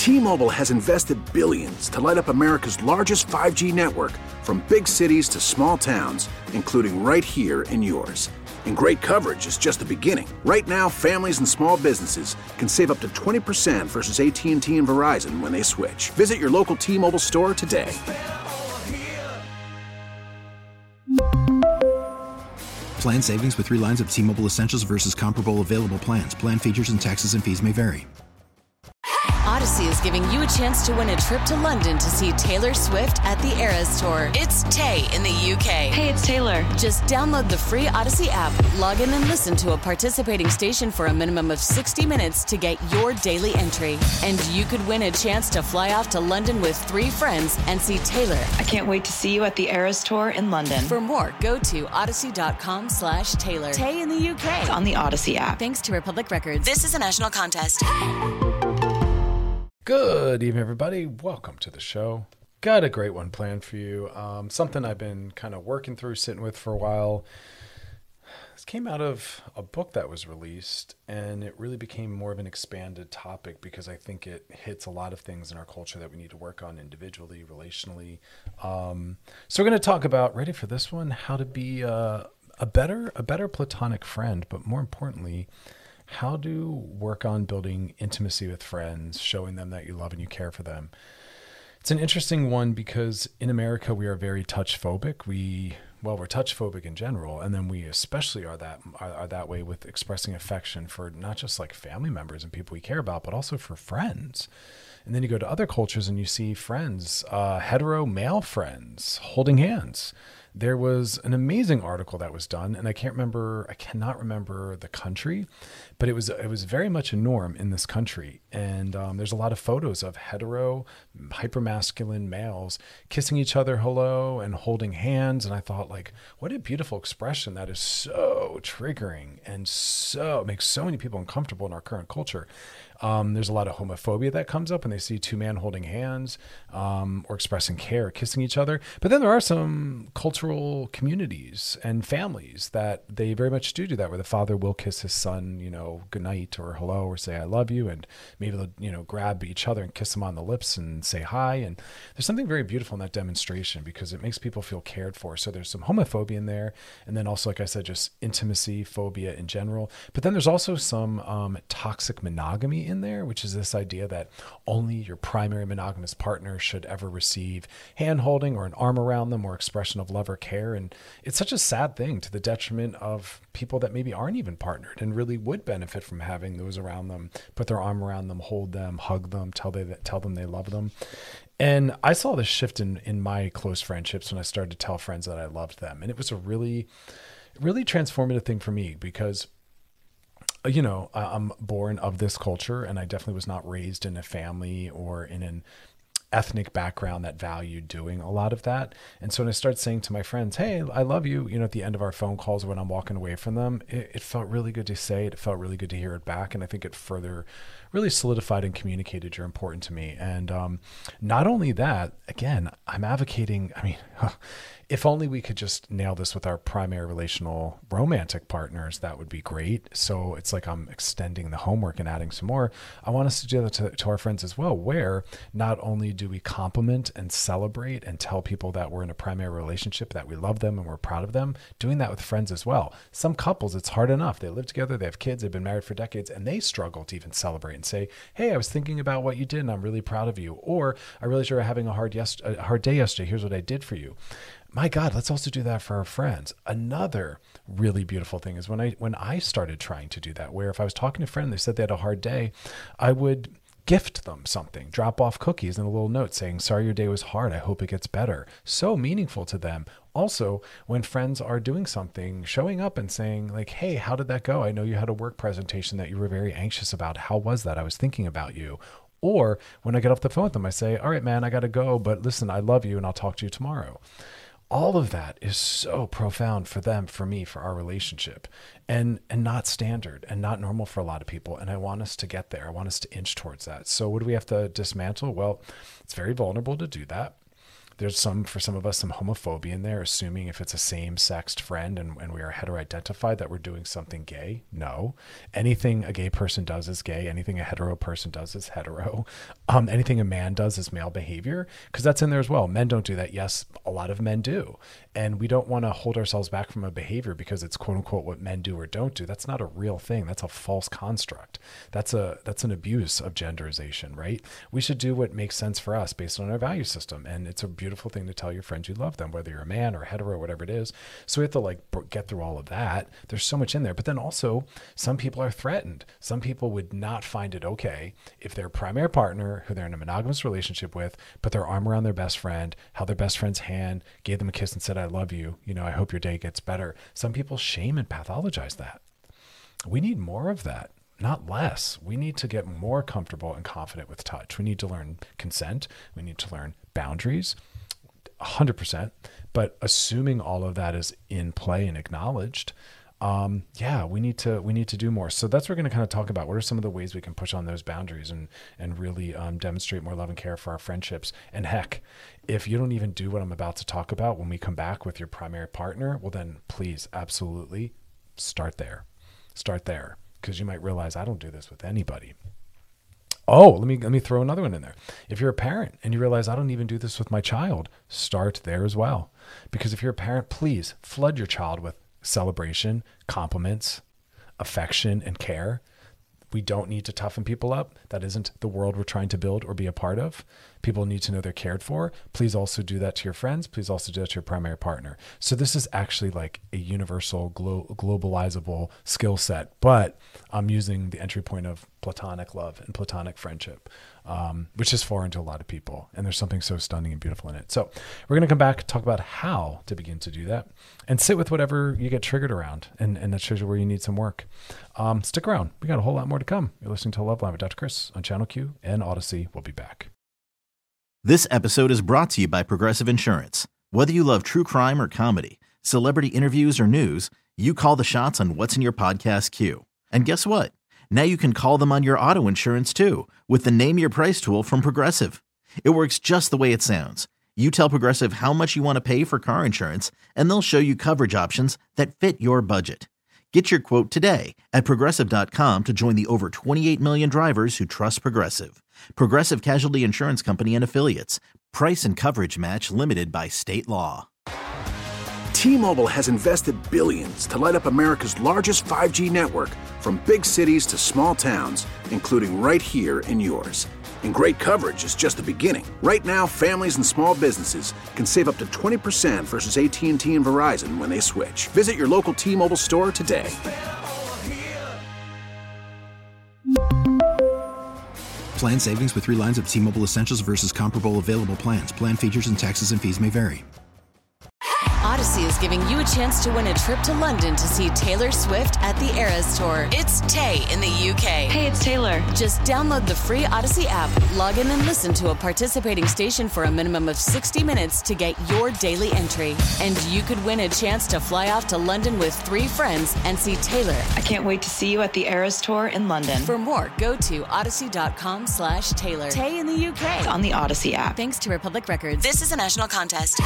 T-Mobile has invested billions to light up America's largest 5G network, from big cities to small towns, including right here in yours. And great coverage is just the beginning. Right now, families and small businesses can save up to 20% versus AT&T and Verizon when they switch. Visit your local T-Mobile store today. Plan savings with 3 lines of T-Mobile Essentials versus comparable available plans. Plan features and taxes and fees may vary. Odyssey is giving you a chance to win a trip to London to see Taylor Swift at the Eras Tour. It's Tay in the UK. Hey, it's Taylor. Just download the free Odyssey app, log in and listen to a participating station for a minimum of 60 minutes to get your daily entry. And you could win a chance to fly off to London with 3 friends and see Taylor. I can't wait to see you at the Eras Tour in London. For more, go to odyssey.com/Taylor. Tay in the UK. It's on the Odyssey app. Thanks to Republic Records. This is a national contest. Good evening, everybody. Welcome to the show. Got a great one planned for you. Something I've been kind of working through, sitting with for a while. This came out of a book that was released, and it really became more of an expanded topic because I think it hits a lot of things in our culture that we need to work on individually, relationally. So we're going to talk about, ready for this one, how to be a better platonic friend, but more importantly, how to work on building intimacy with friends, showing them that you love and you care for them. It's an interesting one because in America, we are very touch phobic. We're touch phobic in general. And then we especially are that way with expressing affection for not just like family members and people we care about, but also for friends. And then you go to other cultures and you see friends, hetero male friends holding hands. There was an amazing article that was done, and I cannot remember the country, but it was very much a norm in this country. And there's a lot of photos of hetero, hypermasculine males kissing each other hello and holding hands. And I thought, like, what a beautiful expression that is so triggering and so makes so many people uncomfortable in our current culture. There's a lot of homophobia that comes up when they see 2 men holding hands or expressing care, kissing each other. But then there are some cultural communities and families that they very much do that, where the father will kiss his son, good night or hello or say I love you, and maybe they'll grab each other and kiss them on the lips and say hi. And there's something very beautiful in that demonstration because it makes people feel cared for. So there's some homophobia in there, and then also, like I said, just intimacy phobia in general. But then there's also some toxic monogamy in there, which is this idea that only your primary monogamous partner should ever receive hand holding or an arm around them or expression of love or care. And it's such a sad thing, to the detriment of people that maybe aren't even partnered and really would benefit from having those around them, put their arm around them, hold them, hug them, tell them they love them. And I saw this shift in my close friendships when I started to tell friends that I loved them. And it was a really, really transformative thing for me because I'm born of this culture, and I definitely was not raised in a family or in an ethnic background that valued doing a lot of that. And so when I started saying to my friends, hey, I love you, at the end of our phone calls when I'm walking away from them, it felt really good to say it. It felt really good to hear it back. And I think it further really solidified and communicated you're important to me. And not only that, again, I'm advocating, if only we could just nail this with our primary relational romantic partners, that would be great. So it's like I'm extending the homework and adding some more. I want us to do that to our friends as well, where not only do we compliment and celebrate and tell people that we're in a primary relationship, that we love them and we're proud of them, doing that with friends as well. Some couples, it's hard enough. They live together, they have kids, they've been married for decades, and they struggle to even celebrate and say, hey, I was thinking about what you did and I'm really proud of you. Or I realized you were having a hard day yesterday. Here's what I did for you. My God, let's also do that for our friends. Another really beautiful thing is when I started trying to do that, where if I was talking to a friend, they said they had a hard day, I would gift them something, drop off cookies and a little note saying, sorry, your day was hard. I hope it gets better. So meaningful to them. Also, when friends are doing something, showing up and saying like, hey, how did that go? I know you had a work presentation that you were very anxious about. How was that? I was thinking about you. Or when I get off the phone with them, I say, all right, man, I got to go, but listen, I love you and I'll talk to you tomorrow. All of that is so profound for them, for me, for our relationship, and not standard and not normal for a lot of people. And I want us to get there. I want us to inch towards that. So what do we have to dismantle? Well, it's very vulnerable to do that. There's for some of us, some homophobia in there, assuming if it's a same-sexed friend and we are hetero-identified that we're doing something gay. No. Anything a gay person does is gay. Anything a hetero person does is hetero. Anything a man does is male behavior, because that's in there as well. Men don't do that. Yes, a lot of men do. And we don't want to hold ourselves back from a behavior because it's quote unquote what men do or don't do. That's not a real thing. That's a false construct. That's an abuse of genderization, right? We should do what makes sense for us based on our value system. And it's a beautiful thing to tell your friends you love them, whether you're a man or hetero or whatever it is. So we have to get through all of that. There's so much in there. But then also some people are threatened. Some people would not find it okay if their primary partner, who they're in a monogamous relationship with, put their arm around their best friend, held their best friend's hand, gave them a kiss and said, I love you. I hope your day gets better. Some people shame and pathologize that. We need more of that, not less. We need to get more comfortable and confident with touch. We need to learn consent. We need to learn boundaries, 100%. But assuming all of that is in play and acknowledged, we need to do more. So that's what we're going to kind of talk about. What are some of the ways we can push on those boundaries and really demonstrate more love and care for our friendships? And heck, if you don't even do what I'm about to talk about when we come back with your primary partner, well then please, absolutely start there. Start there, because you might realize I don't do this with anybody. Oh, let me throw another one in there. If you're a parent and you realize I don't even do this with my child, start there as well. Because if you're a parent, please flood your child with celebration, compliments, affection, and care. We don't need to toughen people up. That isn't the world we're trying to build or be a part of. People need to know they're cared for. Please also do that to your friends. Please also do that to your primary partner. So this is actually like a universal globalizable skill set, but I'm using the entry point of platonic love and platonic friendship, which is foreign to a lot of people. And there's something so stunning and beautiful in it. So we're going to come back, talk about how to begin to do that, and sit with whatever you get triggered around. And that shows you where you need some work. Stick around. We got a whole lot more to come. You're listening to Love Line with Dr. Chris on Channel Q and Odyssey. We'll be back. This episode is brought to you by Progressive Insurance. Whether you love true crime or comedy, celebrity interviews or news, you call the shots on what's in your podcast queue. And guess what? Now you can call them on your auto insurance too with the Name Your Price tool from Progressive. It works just the way it sounds. You tell Progressive how much you want to pay for car insurance, and they'll show you coverage options that fit your budget. Get your quote today at Progressive.com to join the over 28 million drivers who trust Progressive. Progressive Casualty Insurance Company and Affiliates. Price and coverage match limited by state law. T-Mobile has invested billions to light up America's largest 5G network, from big cities to small towns, including right here in yours. And great coverage is just the beginning. Right now, families and small businesses can save up to 20% versus AT&T and Verizon when they switch. Visit your local T-Mobile store today. Plan savings with 3 lines of T-Mobile Essentials versus comparable available plans. Plan features and taxes and fees may vary. Odyssey is giving you a chance to win a trip to London to see Taylor Swift at the Eras Tour. It's Tay in the UK. Hey, it's Taylor. Just download the free Odyssey app, log in and listen to a participating station for a minimum of 60 minutes to get your daily entry. And you could win a chance to fly off to London with 3 friends and see Taylor. I can't wait to see you at the Eras Tour in London. For more, go to odyssey.com/Taylor. Tay in the UK. On the Odyssey app. Thanks to Republic Records. This is a national contest.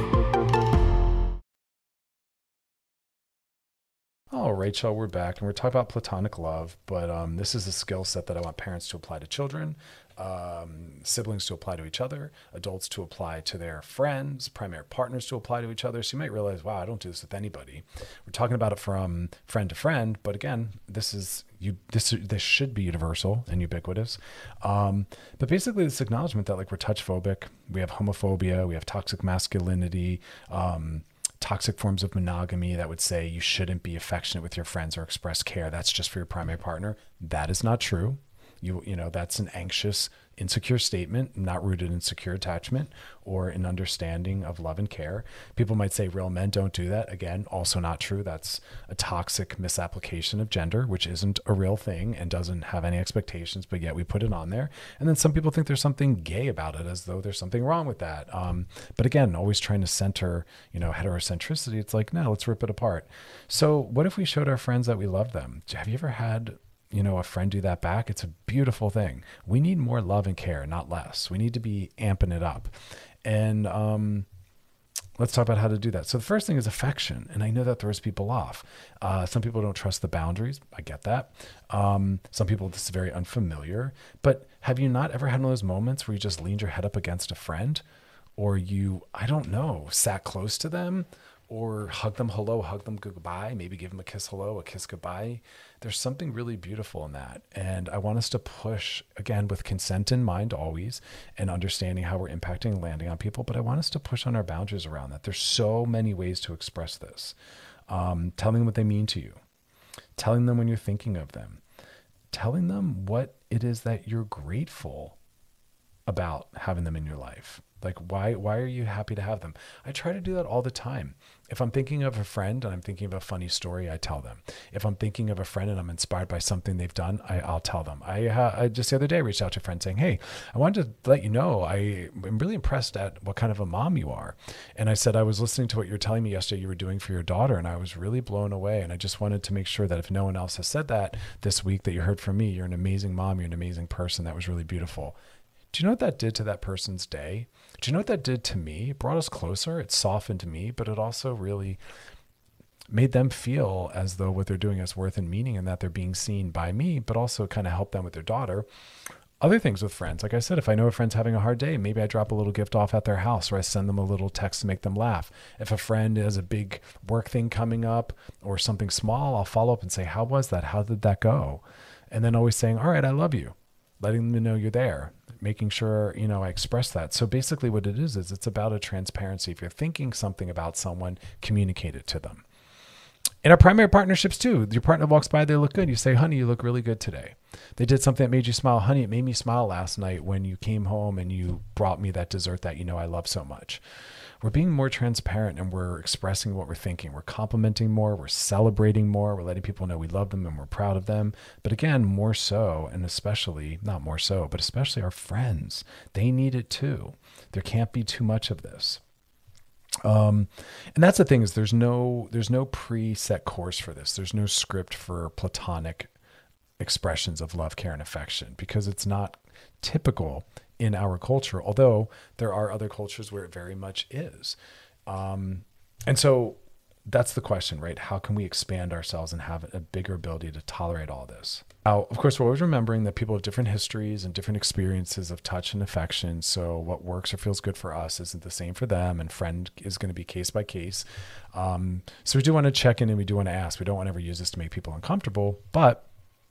All right, y'all, we're back, and we're talking about platonic love, but this is a skill set that I want parents to apply to children, siblings to apply to each other, adults to apply to their friends, primary partners to apply to each other. So you might realize, wow, I don't do this with anybody. We're talking about it from friend to friend, but again, this should be universal and ubiquitous. But basically, this acknowledgement that we're touch phobic, we have homophobia, we have toxic masculinity, toxic forms of monogamy that would say you shouldn't be affectionate with your friends or express care. That's just for your primary partner. That is not true. You know, that's an anxious, insecure statement, not rooted in secure attachment or in understanding of love and care. People might say real men don't do that. Again, also not true. That's a toxic misapplication of gender, which isn't a real thing and doesn't have any expectations, but yet we put it on there. And then some people think there's something gay about it, as though there's something wrong with that. But again, always trying to center, heterocentricity. It's like, no, let's rip it apart. So what if we showed our friends that we love them? Have you ever had a friend do that back, it's a beautiful thing. We need more love and care, not less. We need to be amping it up. And let's talk about how to do that. So the first thing is affection. And I know that throws people off. Some people don't trust the boundaries. I get that. Some people, this is very unfamiliar. But have you not ever had one of those moments where you just leaned your head up against a friend, or you, I don't know, sat close to them, or hug them hello, hug them goodbye, maybe give them a kiss hello, a kiss goodbye? There's something really beautiful in that. And I want us to push, again, with consent in mind always, and understanding how we're impacting and landing on people. But I want us to push on our boundaries around that. There's so many ways to express this. Telling them what they mean to you, telling them when you're thinking of them, telling them what it is that you're grateful about having them in your life. Like, why are you happy to have them? I try to do that all the time. If I'm thinking of a friend and I'm thinking of a funny story, I tell them. If I'm thinking of a friend and I'm inspired by something they've done, I'll tell them. I just the other day reached out to a friend saying, hey, I wanted to let you know I'm really impressed at what kind of a mom you are. And I said, I was listening to what you were telling me yesterday you were doing for your daughter, and I was really blown away. And I just wanted to make sure that if no one else has said that this week, that you heard from me. You're an amazing mom. You're an amazing person. That was really beautiful. Do you know what that did to that person's day? Do you know what that did to me? It brought us closer. It softened me, but it also really made them feel as though what they're doing has worth and meaning, and that they're being seen by me, but also kind of help them with their daughter. Other things with friends. Like I said, if I know a friend's having a hard day, maybe I drop a little gift off at their house, or I send them a little text to make them laugh. If a friend has a big work thing coming up or something small, I'll follow up and say, how was that? How did that go? And then always saying, all right, I love you. Letting them know you're there, making sure, I express that. So basically what it is it's about a transparency. If you're thinking something about someone, communicate it to them. In our primary partnerships too, your partner walks by, they look good. You say, honey, you look really good today. They did something that made you smile. Honey, it made me smile last night when you came home and you brought me that dessert that I love so much. We're being more transparent, and we're expressing what we're thinking. We're complimenting more. We're celebrating more. We're letting people know we love them and we're proud of them. But again, more so, and especially, not more so, but especially our friends, they need it too. There can't be too much of this. And that's the thing, is there's no preset course for this. There's no script for platonic expressions of love, care, and affection, because it's not typical in our culture, although there are other cultures where it very much is. And so that's the question, right? How can we expand ourselves and have a bigger ability to tolerate all this? Now, of course, we're always remembering that people have different histories and different experiences of touch and affection. So what works or feels good for us isn't the same for them, and friend is going to be case by case. So we do want to check in, and we do want to ask. We don't want to ever use this to make people uncomfortable, but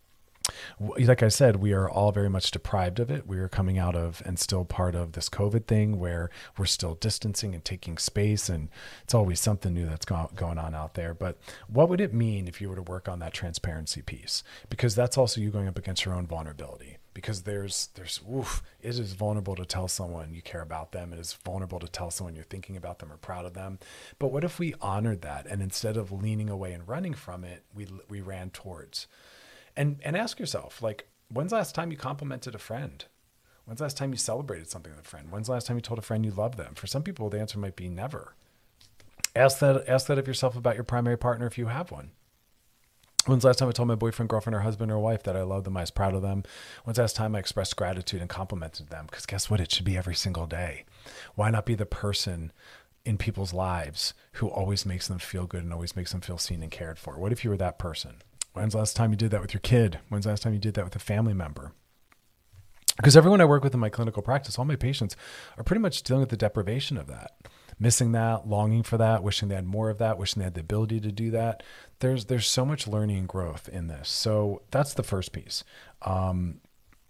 like I said, we are all very much deprived of it. We are coming out of and still part of this COVID thing where we're still distancing and taking space, and it's always something new that's going on out there. But what would it mean if you were to work on that transparency piece? Because that's also you going up against your own vulnerability. Because it is vulnerable to tell someone you care about them. It is vulnerable to tell someone you're thinking about them or proud of them. But what if we honored that, and instead of leaning away and running from it, we ran towards? And ask yourself, like, when's the last time you complimented a friend? When's the last time you celebrated something with a friend? When's the last time you told a friend you love them? For some people, the answer might be never. Ask that of yourself about your primary partner if you have one. When's the last time I told my boyfriend, girlfriend, or husband or wife that I love them, I was proud of them? When's the last time I expressed gratitude and complimented them? Because guess what? It should be every single day. Why not be the person in people's lives who always makes them feel good and always makes them feel seen and cared for? What if you were that person? When's the last time you did that with your kid? When's the last time you did that with a family member? Because everyone I work with in my clinical practice, all my patients are pretty much dealing with the deprivation of that, missing that, longing for that, wishing they had more of that, wishing they had the ability to do that. There's so much learning and growth in this. So that's the first piece. Kind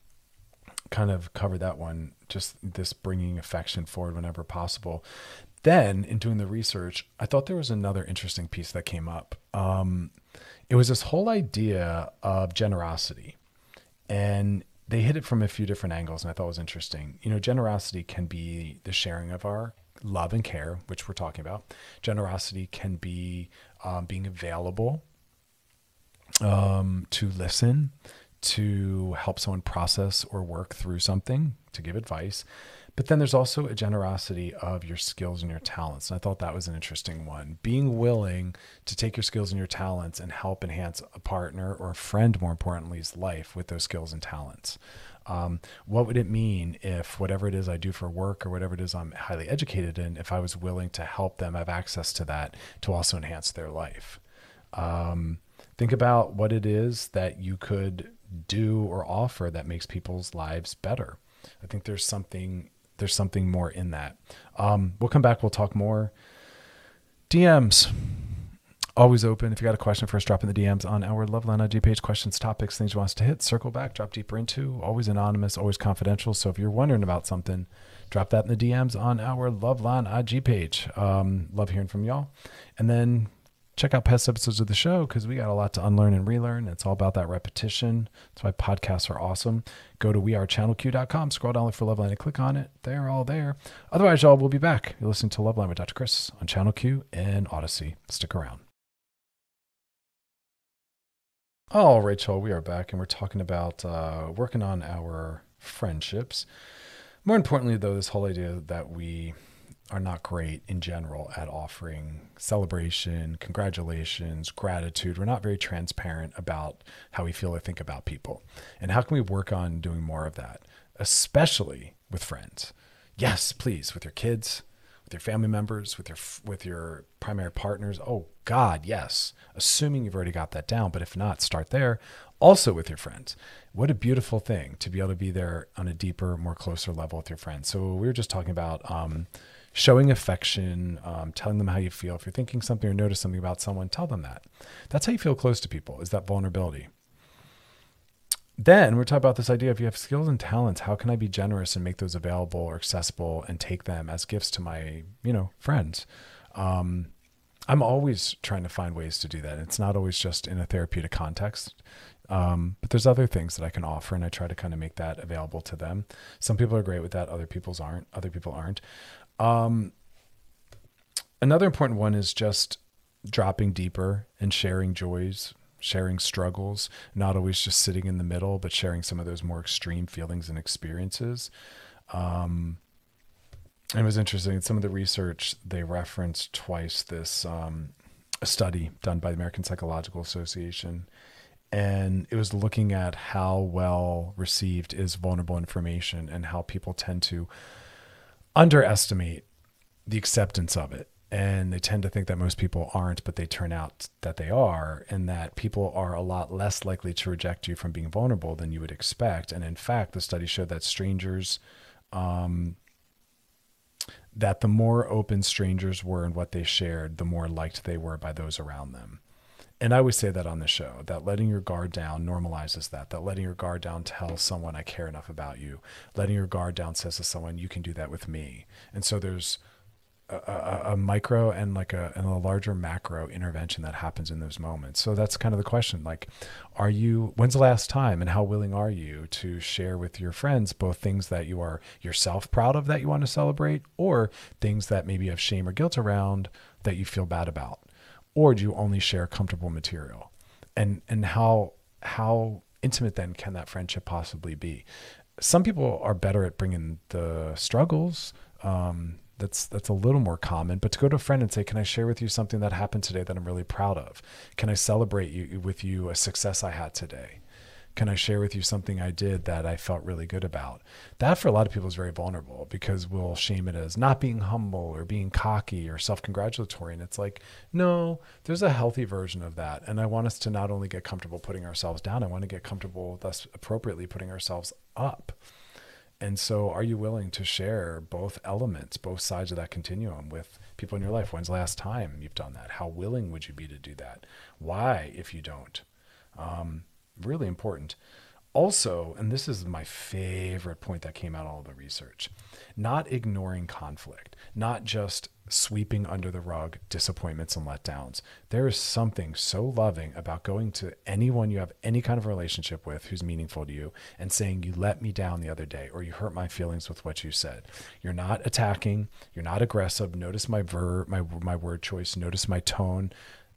of covered that one, just this bringing affection forward whenever possible. Then in doing the research, I thought there was another interesting piece that came up. It was this whole idea of generosity, and they hit it from a few different angles, and I thought it was interesting. Generosity can be the sharing of our love and care, which we're talking about. Generosity can be being available to listen, to help someone process or work through something, to give advice. But then there's also a generosity of your skills and your talents. And I thought that was an interesting one. Being willing to take your skills and your talents and help enhance a partner or a friend, more importantly's life with those skills and talents. What would it mean if whatever it is I do for work or whatever it is I'm highly educated in, if I was willing to help them have access to that to also enhance their life? Think about what it is that you could do or offer that makes people's lives better. I think there's something more in that. We'll come back. We'll talk more. DMs, always open. If you got a question for us, drop in the DMs on our Loveline IG page. Questions, topics, things you want us to hit, circle back, drop deeper into. Always anonymous, always confidential. So if you're wondering about something, drop that in the DMs on our Loveline IG page. Love hearing from y'all. And then check out past episodes of the show because we got a lot to unlearn and relearn. It's all about that repetition. That's why podcasts are awesome. Go to wearechannelq.com, scroll down, look for Loveline and click on it. They're all there. Otherwise, y'all, we'll be back. You're listening to Loveline with Dr. Chris on Channel Q and Odyssey. Stick around. All right, y'all, we are back and we're talking about working on our friendships. More importantly, though, this whole idea that we are not great in general at offering celebration, congratulations, gratitude. We're not very transparent about how we feel or think about people. And how can we work on doing more of that, especially with friends? Yes, please, with your kids, with your family members, with your primary partners. Oh God, yes. Assuming you've already got that down, but if not, start there. Also with your friends. What a beautiful thing to be able to be there on a deeper, more closer level with your friends. So we were just talking about showing affection, telling them how you feel. If you're thinking something or notice something about someone, tell them that. That's how you feel close to people, is that vulnerability. Then we're talking about this idea, if you have skills and talents, how can I be generous and make those available or accessible and take them as gifts to my, friends? I'm always trying to find ways to do that. It's not always just in a therapeutic context. But there's other things that I can offer, and I try to kind of make that available to them. Some people are great with that. Other people aren't. Another important one is just dropping deeper and sharing joys, sharing struggles, not always just sitting in the middle, but sharing some of those more extreme feelings and experiences. It was interesting. In some of the research, they referenced twice this a study done by the American Psychological Association. And it was looking at how well received is vulnerable information and how people tend to underestimate the acceptance of it. And they tend to think that most people aren't, but they turn out that they are, and that people are a lot less likely to reject you from being vulnerable than you would expect. And in fact, the study showed that strangers, that the more open strangers were in what they shared, the more liked they were by those around them. And I always say that on the show, that letting your guard down normalizes that letting your guard down tells someone I care enough about you. Letting your guard down says to someone, you can do that with me. And so there's a micro and a larger macro intervention that happens in those moments. So that's kind of the question. When's the last time and how willing are you to share with your friends both things that you are yourself proud of that you want to celebrate, or things that maybe you have shame or guilt around that you feel bad about? Or do you only share comfortable material? And how intimate then can that friendship possibly be? Some people are better at bringing the struggles. That's a little more common, but to go to a friend and say, can I share with you something that happened today that I'm really proud of? Can I celebrate with you a success I had today? Can I share with you something I did that I felt really good about? That for a lot of people is very vulnerable, because we'll shame it as not being humble or being cocky or self-congratulatory. And it's like, no, there's a healthy version of that. And I want us to not only get comfortable putting ourselves down, I want to get comfortable thus appropriately putting ourselves up. And so are you willing to share both elements, both sides of that continuum with people in your life? When's the last time you've done that? How willing would you be to do that? Why, if you don't? Really important. Also, and this is my favorite point that came out of all the research, not ignoring conflict, not just sweeping under the rug disappointments and letdowns. There is something so loving about going to anyone you have any kind of relationship with who's meaningful to you and saying, you let me down the other day, or you hurt my feelings with what you said. You're not attacking. You're not aggressive. Notice my word choice. Notice my tone.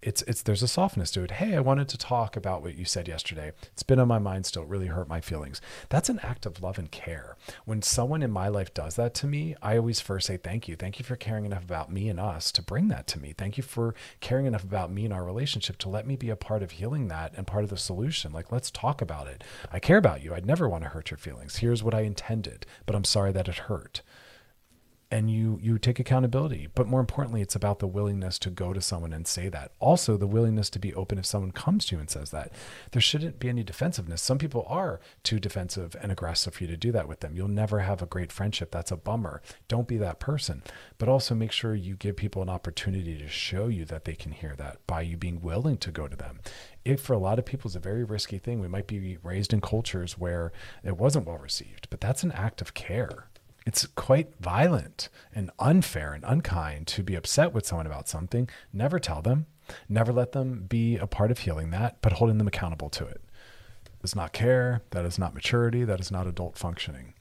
there's a softness to it. Hey, I wanted to talk about what you said yesterday. It's been on my mind still. It really hurt my feelings. That's an act of love and care. When someone in my life does that to me, I always first say, thank you. Thank you for caring enough about me and us to bring that to me. Thank you for caring enough about me and our relationship to let me be a part of healing that and part of the solution. Like, let's talk about it. I care about you. I'd never want to hurt your feelings. Here's what I intended, but I'm sorry that it hurt. And you take accountability. But more importantly, it's about the willingness to go to someone and say that. Also, the willingness to be open if someone comes to you and says that. There shouldn't be any defensiveness. Some people are too defensive and aggressive for you to do that with them. You'll never have a great friendship. That's a bummer. Don't be that person. But also make sure you give people an opportunity to show you that they can hear that by you being willing to go to them. It, for a lot of people, is a very risky thing. We might be raised in cultures where it wasn't well received, but that's an act of care. It's quite violent and unfair and unkind to be upset with someone about something. Never tell them, never let them be a part of healing that, but holding them accountable to it. That is not care. That is not maturity. That is not adult functioning.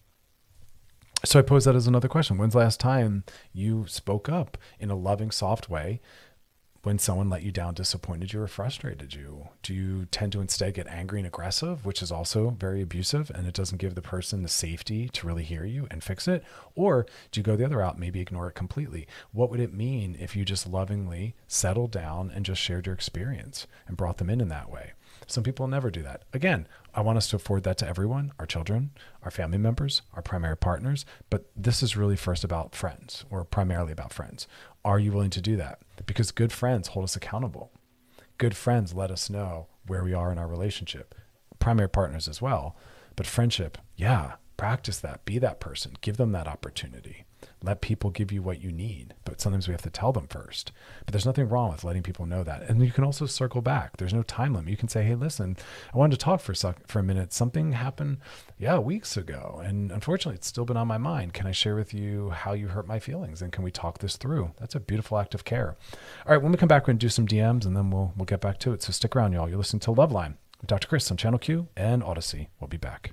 So I pose that as another question. When's the last time you spoke up in a loving, soft way when someone let you down, disappointed you, or frustrated you? Do you tend to instead get angry and aggressive, which is also very abusive, and it doesn't give the person the safety to really hear you and fix it? Or do you go the other route, maybe ignore it completely? What would it mean if you just lovingly settled down and just shared your experience and brought them in that way? Some people never do that. Again, I want us to afford that to everyone, our children, our family members, our primary partners, but this is really first about friends, or primarily about friends. Are you willing to do that? Because good friends hold us accountable. Good friends let us know where we are in our relationship. Primary partners as well. But friendship, yeah, practice that. Be that person. Give them that opportunity. Let people give you what you need, but sometimes we have to tell them first. But there's nothing wrong with letting people know that. And you can also circle back. There's no time limit. You can say, hey, listen, I wanted to talk for a minute. Something happened, weeks ago. And unfortunately, it's still been on my mind. Can I share with you how you hurt my feelings? And can we talk this through? That's a beautiful act of care. All right, when we come back, we're going to do some DMs, and then we'll get back to it. So stick around, y'all. You're listening to Loveline with Dr. Chris on Channel Q and Odyssey. We'll be back.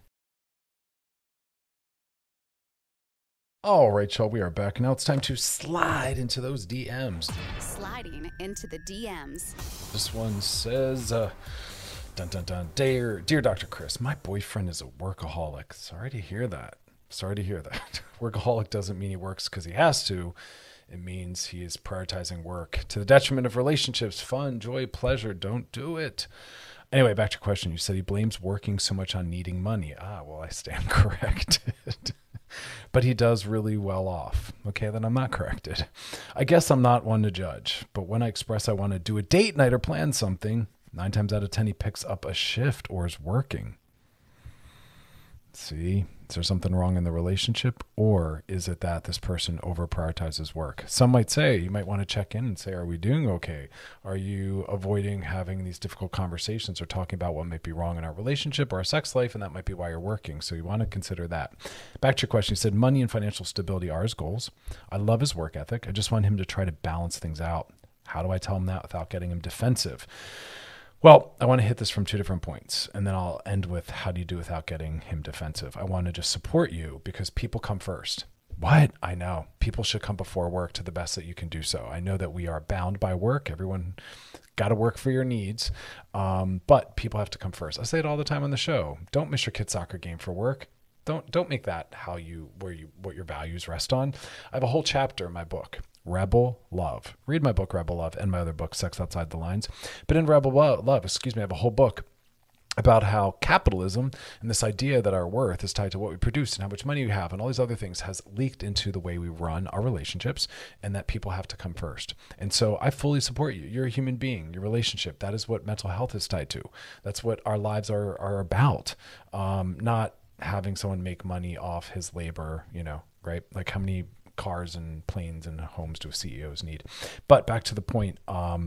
All right, y'all, we are back. Now it's time to slide into those DMs. Sliding into the DMs. This one says, dun, dun, dun, Dear Dr. Chris, my boyfriend is a workaholic. Sorry to hear that. Workaholic doesn't mean he works because he has to. It means he is prioritizing work to the detriment of relationships, fun, joy, pleasure. Don't do it. Anyway, back to your question. You said he blames working so much on needing money. Well, I stand corrected. But he does really well off. Okay, then I'm not corrected. I guess I'm not one to judge, but when I express I want to do a date night or plan something, 9 times out of 10 he picks up a shift or is working. See, is there something wrong in the relationship, or is it that this person over prioritizes work? Some might say, you might want to check in and say, are we doing okay? Are you avoiding having these difficult conversations or talking about what might be wrong in our relationship or our sex life? And that might be why you're working. So you want to consider that. Back to your question, you said money and financial stability are his goals. I love his work ethic. I just want him to try to balance things out. How do I tell him that without getting him defensive? Well, I want to hit this from 2 different points, and then I'll end with how do you do without getting him defensive. I want to just support you because people come first. What? I know. People should come before work to the best that you can do so. I know that we are bound by work. Everyone got to work for your needs, but people have to come first. I say it all the time on the show. Don't miss your kid's soccer game for work. Don't make that what your values rest on. I have a whole chapter in my book, Rebel Love. Read my book, Rebel Love, and my other book, Sex Outside the Lines. But in Rebel Love, I have a whole book about how capitalism and this idea that our worth is tied to what we produce and how much money we have and all these other things has leaked into the way we run our relationships, and that people have to come first. And so I fully support you. You're a human being, your relationship. That is what mental health is tied to. That's what our lives are about. Not having someone make money off his labor, right? Like how many cars and planes and homes do CEOs need? But back to the point,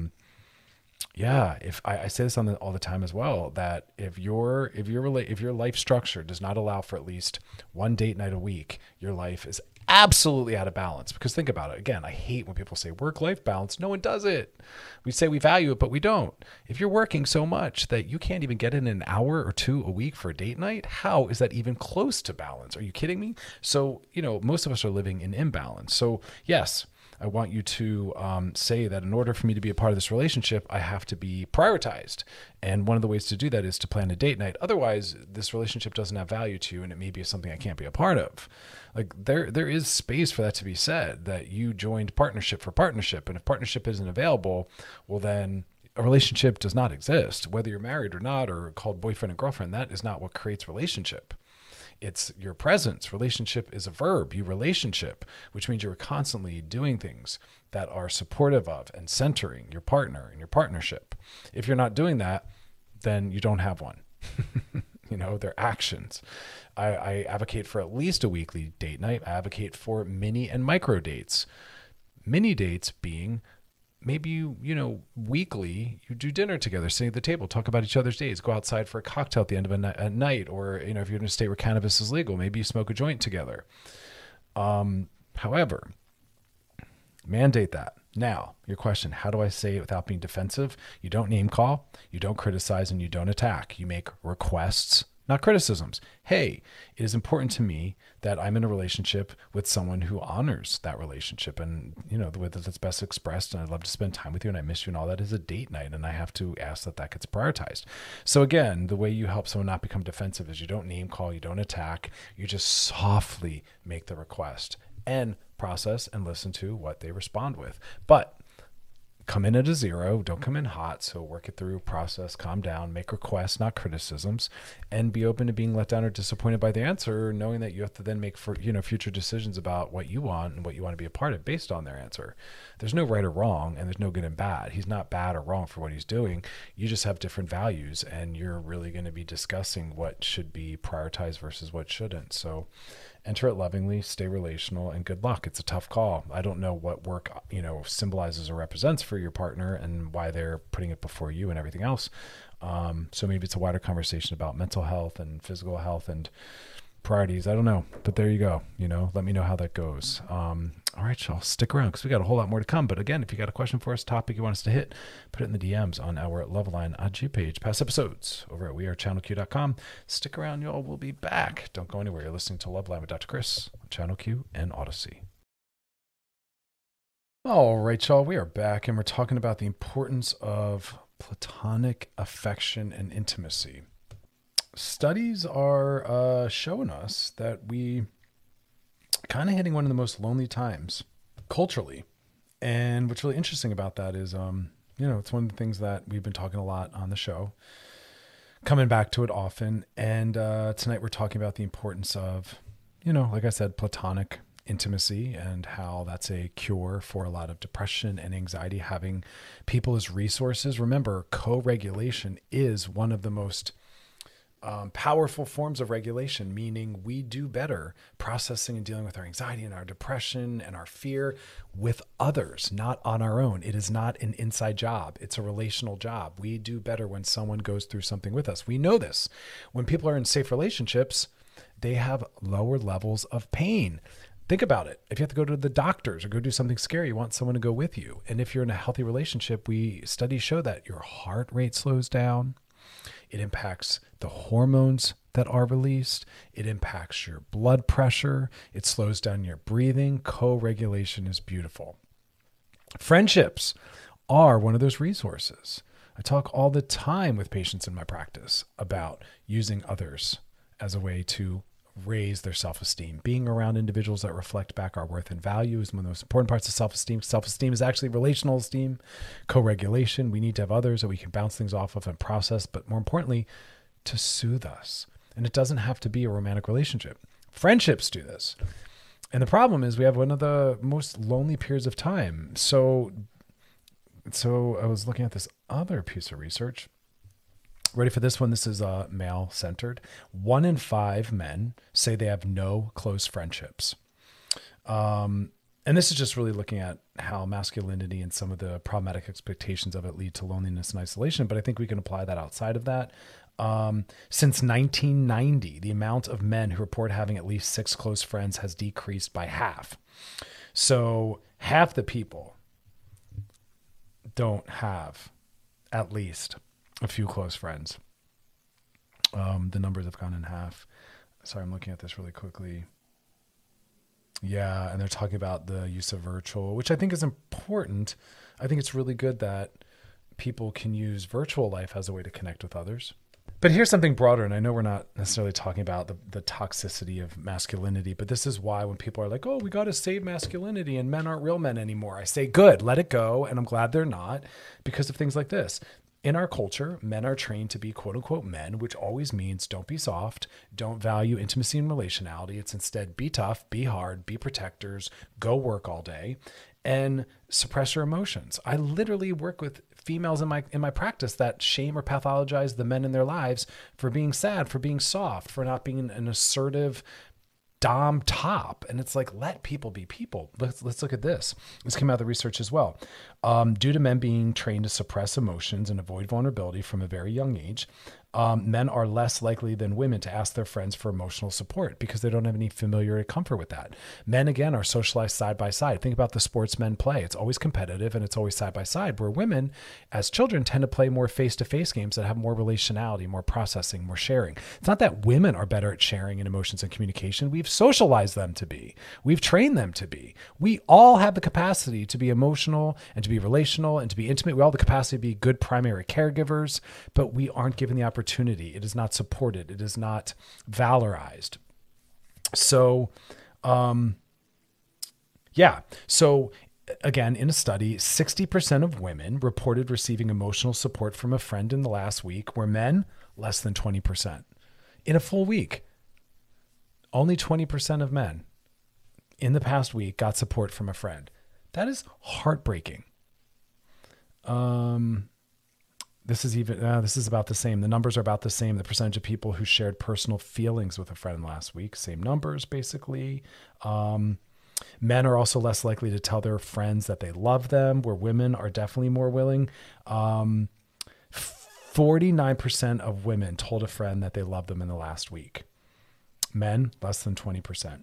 if I say this all the time as well, that if your life structure does not allow for at least one date night a week, your life is absolutely out of balance. Because think about it. Again, I hate when people say work-life balance. No one does it. We say we value it, but we don't. If you're working so much that you can't even get in an hour or 2 a week for a date night, how is that even close to balance? Are you kidding me? So, most of us are living in imbalance. So yes, I want you to say that in order for me to be a part of this relationship, I have to be prioritized. And one of the ways to do that is to plan a date night. Otherwise, this relationship doesn't have value to you, and it may be something I can't be a part of. Like there is space for that to be said, that you joined partnership for partnership. And if partnership isn't available, well, then a relationship does not exist. Whether you're married or not, or called boyfriend and girlfriend, that is not what creates relationship. It's your presence. Relationship is a verb. You relationship, which means you're constantly doing things that are supportive of and centering your partner and your partnership. If you're not doing that, then you don't have one. They're actions. I advocate for at least a weekly date night. I advocate for mini and micro dates. Mini dates being maybe weekly you do dinner together, sitting at the table, talk about each other's days, go outside for a cocktail at the end of a night, or if you're in a state where cannabis is legal, maybe you smoke a joint together. However, mandate that. Now, your question, how do I say it without being defensive? You don't name call, you don't criticize, and you don't attack. You make requests, not criticisms. Hey, it is important to me that I'm in a relationship with someone who honors that relationship, and the way that it's best expressed, and I'd love to spend time with you, and I miss you, and all that is a date night, and I have to ask that gets prioritized. So again, the way you help someone not become defensive is you don't name call, you don't attack, you just softly make the request and process and listen to what they respond with. But come in at a 0, don't come in hot. So work it through, process, calm down, make requests, not criticisms, and be open to being let down or disappointed by the answer, knowing that you have to then make future decisions about what you want and what you want to be a part of based on their answer. There's no right or wrong, and there's no good and bad. He's not bad or wrong for what he's doing. You just have different values, and you're really going to be discussing what should be prioritized versus what shouldn't. So enter it lovingly, stay relational, and good luck. It's a tough call. I don't know what work, symbolizes or represents for your partner and why they're putting it before you and everything else. So maybe it's a wider conversation about mental health and physical health and priorities. I don't know, but there you go. Let me know how that goes. All right, y'all, stick around because we got a whole lot more to come. But again, if you got a question for us, topic you want us to hit, put it in the DMs on our Loveline IG page. Past episodes over at wearechannelq.com. Stick around, y'all. We'll be back. Don't go anywhere. You're listening to Loveline with Dr. Chris on Channel Q and Odyssey. All right, y'all. We are back, and we're talking about the importance of platonic affection and intimacy. Studies are showing us that we kind of hitting one of the most lonely times culturally. And what's really interesting about that is, it's one of the things that we've been talking a lot on the show, coming back to it often. And tonight we're talking about the importance of, like I said, platonic intimacy and how that's a cure for a lot of depression and anxiety, having people as resources. Remember, co-regulation is one of the most powerful forms of regulation, meaning we do better processing and dealing with our anxiety and our depression and our fear with others, not on our own. It is not an inside job. It's a relational job. We do better when someone goes through something with us. We know this. When people are in safe relationships, they have lower levels of pain. Think about it. If you have to go to the doctors or go do something scary, you want someone to go with you. And if you're in a healthy relationship, studies show that your heart rate slows down. It impacts the hormones that are released. It impacts your blood pressure. It slows down your breathing. Co-regulation is beautiful. Friendships are one of those resources. I talk all the time with patients in my practice about using others as a way to raise their self-esteem. Being around individuals that reflect back our worth and value is one of the most important parts of self-esteem. Self-esteem is actually relational esteem, co-regulation. We need to have others that we can bounce things off of and process, but more importantly, to soothe us. And it doesn't have to be a romantic relationship. Friendships do this. And the problem is we have one of the most lonely periods of time. So I was looking at this other piece of research. Ready for this one? This is male-centered. 1 in 5 men say they have no close friendships. And this is just really looking at how masculinity and some of the problematic expectations of it lead to loneliness and isolation. But I think we can apply that outside of that. Since 1990, the amount of men who report having at least 6 close friends has decreased by half. So half the people don't have at least a few close friends. The numbers have gone in half. Sorry, I'm looking at this really quickly. Yeah, and they're talking about the use of virtual, which I think is important. I think it's really good that people can use virtual life as a way to connect with others. But here's something broader, and I know we're not necessarily talking about the toxicity of masculinity, but this is why when people are like, oh, we got to save masculinity and men aren't real men anymore, I say, good, let it go. And I'm glad they're not, because of things like this. In our culture, men are trained to be quote unquote men, which always means don't be soft, don't value intimacy and relationality. It's instead be tough, be hard, be protectors, go work all day, and suppress your emotions. I literally work with females in my practice that shame or pathologize the men in their lives for being sad, for being soft, for not being an assertive dom top. And it's like, let people be people. Let's look at this. This came out of the research as well. Due to men being trained to suppress emotions and avoid vulnerability from a very young age, men are less likely than women to ask their friends for emotional support because they don't have any familiar comfort with that. Men, again, are socialized side by side. Think about the sports men play. It's always competitive and it's always side by side, where women as children tend to play more face-to-face games that have more relationality, more processing, more sharing. It's not that women are better at sharing in emotions and communication. We've socialized them to be. We've trained them to be. We all have the capacity to be emotional and to be relational and to be intimate. We all have the capacity to be good primary caregivers, but we aren't given the opportunity. It is not supported. It is not valorized. So, So again, in a study, 60% of women reported receiving emotional support from a friend in the last week, where men, less than 20%. In a full week, only 20% of men in the past week got support from a friend. That is heartbreaking. This is about the same. The numbers are about the same. The percentage of people who shared personal feelings with a friend last week, same numbers, basically. Men are also less likely to tell their friends that they love them, where women are definitely more willing. 49% of women told a friend that they loved them in the last week. Men, less than 20%.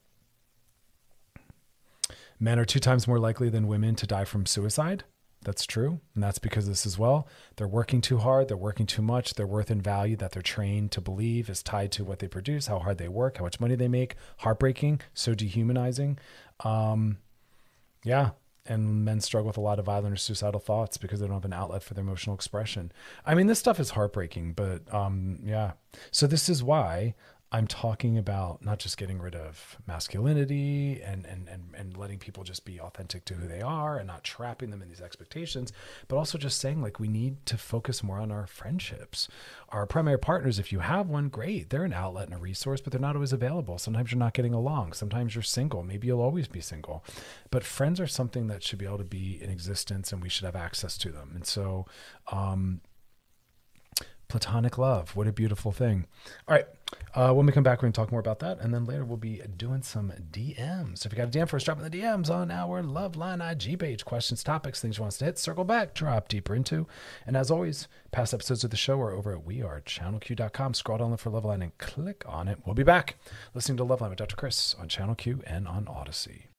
Men are 2 times more likely than women to die from suicide. That's true. And that's because this as well. They're working too hard. They're working too much. Their worth and value that they're trained to believe is tied to what they produce, how hard they work, how much money they make. Heartbreaking, so dehumanizing. And men struggle with a lot of violent or suicidal thoughts because they don't have an outlet for their emotional expression. I mean, this stuff is heartbreaking, but So this is why I'm talking about not just getting rid of masculinity and letting people just be authentic to who they are and not trapping them in these expectations, but also just saying, like, we need to focus more on our friendships. Our primary partners, if you have one, great. They're an outlet and a resource, but they're not always available. Sometimes you're not getting along. Sometimes you're single. Maybe you'll always be single. But friends are something that should be able to be in existence, and we should have access to them. And so, platonic love, what a beautiful thing. All right. When we come back, we're going to talk more about that. And then later we'll be doing some DMs. So if you got a DM for us, drop in the DMs on our Loveline IG page. Questions, topics, things you want us to hit, circle back, drop deeper into. And as always, past episodes of the show are over at wearechannelq.com. Scroll down for Loveline and click on it. We'll be back listening to Loveline with Dr. Chris on Channel Q and on Odyssey.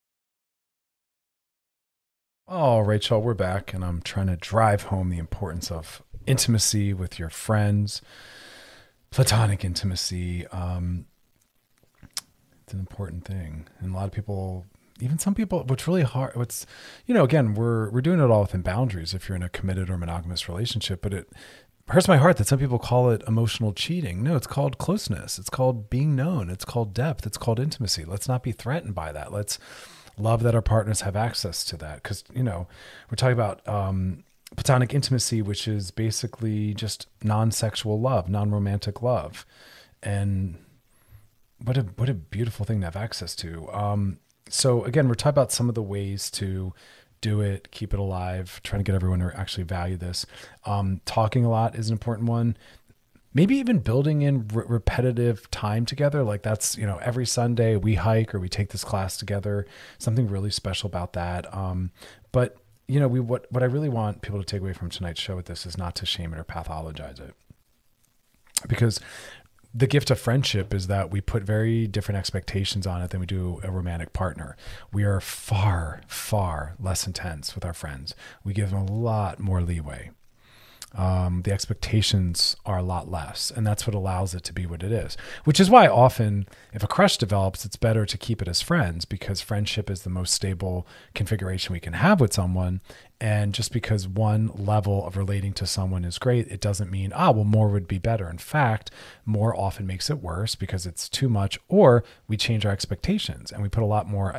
All right, y'all, we're back, and I'm trying to drive home the importance of intimacy with your friends, platonic intimacy. It's an important thing. And a lot of people, even some people, what's really hard, again, we're doing it all within boundaries if you're in a committed or monogamous relationship, but it hurts my heart that some people call it emotional cheating. No, it's called closeness. It's called being known. It's called depth. It's called intimacy. Let's not be threatened by that. Let's love that our partners have access to that. Because, we're talking about platonic intimacy, which is basically just non-sexual love, non-romantic love. And what a beautiful thing to have access to. So again, we're talking about some of the ways to do it, keep it alive, trying to get everyone to actually value this. Talking a lot is an important one. Maybe even building in repetitive time together. Like that's, every Sunday we hike or we take this class together, something really special about that. But what I really want people to take away from tonight's show with this is not to shame it or pathologize it. Because the gift of friendship is that we put very different expectations on it than we do a romantic partner. We are far, far less intense with our friends. We give them a lot more leeway. The expectations are a lot less, and that's what allows it to be what it is, which is why often if a crush develops, it's better to keep it as friends, because friendship is the most stable configuration we can have with someone. And just because one level of relating to someone is great, it doesn't mean, more would be better. In fact, more often makes it worse because it's too much, or we change our expectations and we put a lot more,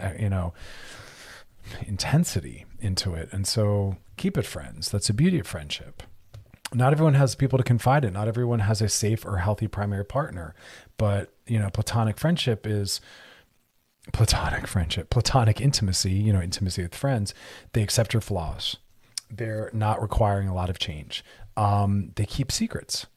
intensity into it. And so keep it friends. That's the beauty of friendship. Not everyone has people to confide in. Not everyone has a safe or healthy primary partner, but platonic friendship is platonic intimacy, intimacy with friends. They accept your flaws. They're not requiring a lot of change. They keep secrets.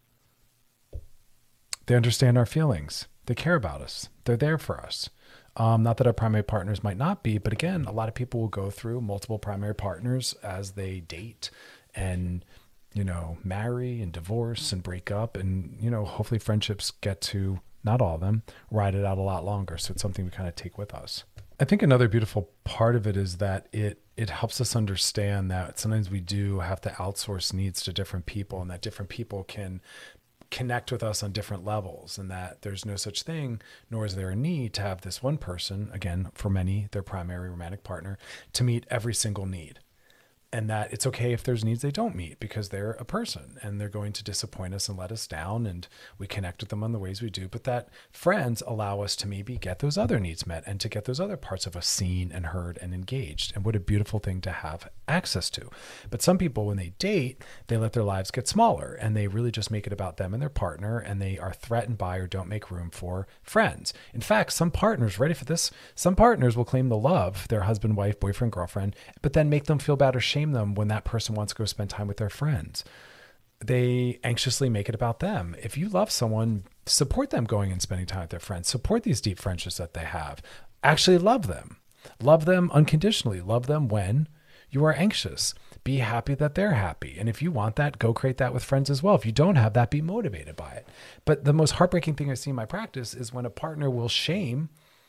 They understand our feelings. They care about us. They're there for us. Not that our primary partners might not be, but again, a lot of people will go through multiple primary partners as they date and, marry and divorce and break up. And, hopefully friendships get to, not all of them, ride it out a lot longer. So it's something we kind of take with us. I think another beautiful part of it is that it helps us understand that sometimes we do have to outsource needs to different people, and that different people can connect with us on different levels, and that there's no such thing, nor is there a need to have this one person, again, for many, their primary romantic partner, to meet every single need. And that it's okay if there's needs they don't meet, because they're a person and they're going to disappoint us and let us down, and we connect with them on the ways we do. But that friends allow us to maybe get those other needs met and to get those other parts of us seen and heard and engaged. And what a beautiful thing to have access to. But some people, when they date, they let their lives get smaller and they really just make it about them and their partner, and they are threatened by or don't make room for friends. In fact, some partners, ready for this? Some partners will claim to love their husband, wife, boyfriend, girlfriend, but then make them feel bad or shame them when that person wants to go spend time with their friends. They anxiously make it about them. If you love someone, support them going and spending time with their friends. Support these deep friendships that they have. Actually love them. Love them unconditionally. Love them when you are anxious. Be happy that they're happy. And if you want that, go create that with friends as well. If you don't have that, be motivated by it. But the most heartbreaking thing I see in my practice is when a partner will shame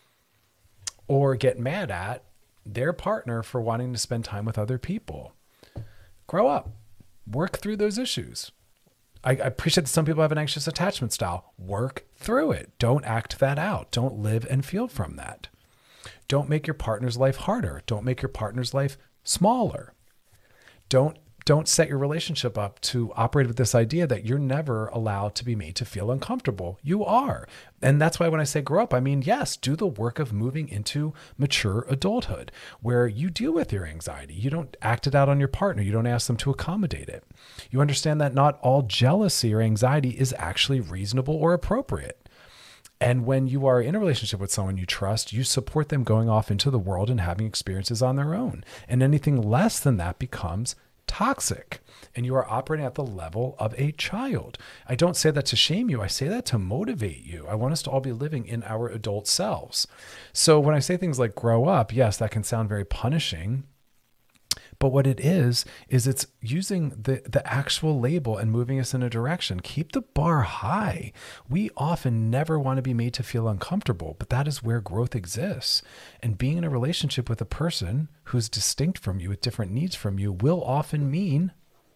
or get mad at their partner for wanting to spend time with other people. Grow up. Work through those issues. I appreciate that some people have an anxious attachment style. Work through it. Don't act that out. Don't live and feel from that. Don't make your partner's life harder. Don't make your partner's life smaller. Don't set your relationship up to operate with this idea that you're never allowed to be made to feel uncomfortable. You are. And that's why when I say grow up, I mean, yes, do the work of moving into mature adulthood where you deal with your anxiety. You don't act it out on your partner. You don't ask them to accommodate it. You understand that not all jealousy or anxiety is actually reasonable or appropriate. And when you are in a relationship with someone you trust, you support them going off into the world and having experiences on their own. And anything less than that becomes toxic, and you are operating at the level of a child. I don't say that to shame you. I say that to motivate you. I want us to all be living in our adult selves. So when I say things like grow up, yes, that can sound very punishing. But what it is it's using the actual label and moving us in a direction. Keep the bar high. We often never want to be made to feel uncomfortable, but that is where growth exists. And being in a relationship with a person who's distinct from you, with different needs from you, will often mean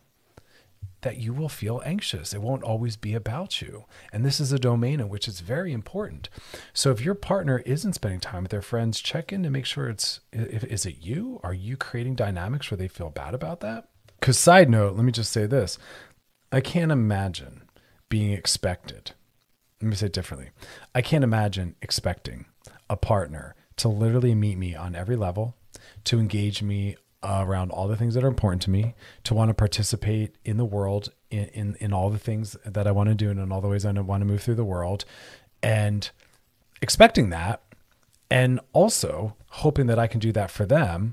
that you will feel anxious. It won't always be about you. And this is a domain in which it's very important. So if your partner isn't spending time with their friends, check in to make sure is it you? Are you creating dynamics where they feel bad about that? Because side note, let me just say this. I can't imagine being expected. Let me say it differently. I can't imagine expecting a partner to literally meet me on every level, to engage me around all the things that are important to me, to want to participate in the world, in all the things that I want to do and in all the ways I want to move through the world, and expecting that, and also hoping that I can do that for them,